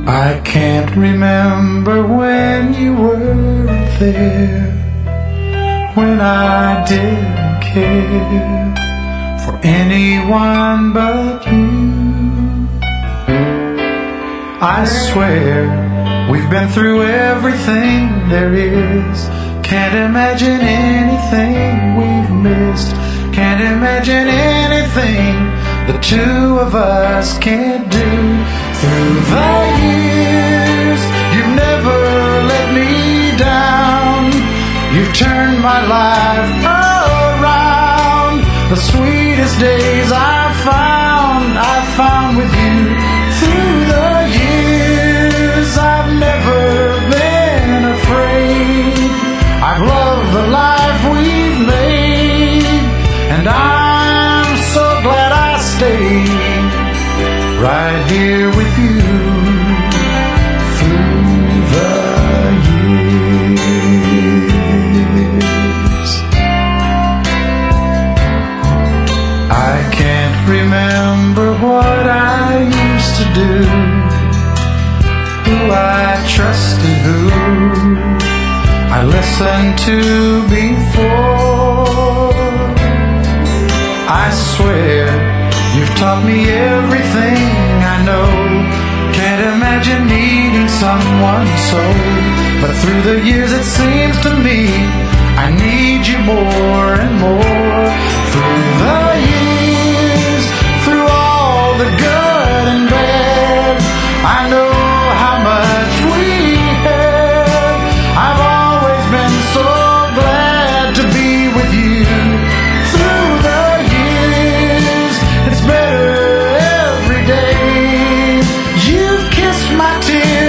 I can't remember when you were there, when I didn't care for anyone but you. I swear we've been through everything there is. Can't imagine anything we've missed. Can't imagine anything the two of us can't do. Through the years, you've never let me down. You've turned my life around. The sweetest days I found with you. Through the years, I've never been afraid. I've loved the life we've made, and I'm so glad I stayed right here with you through the years. I can't remember what I used to do, who I trusted, who I listened to before. I swear you've taught me everything I know. Can't imagine needing someone so. But through the years it seems to me I need you more and more. Through the years, through all the good and bad, I know how much we had. I've always been so glad to be with you. Through the years, it's better every day. You've kissed my tears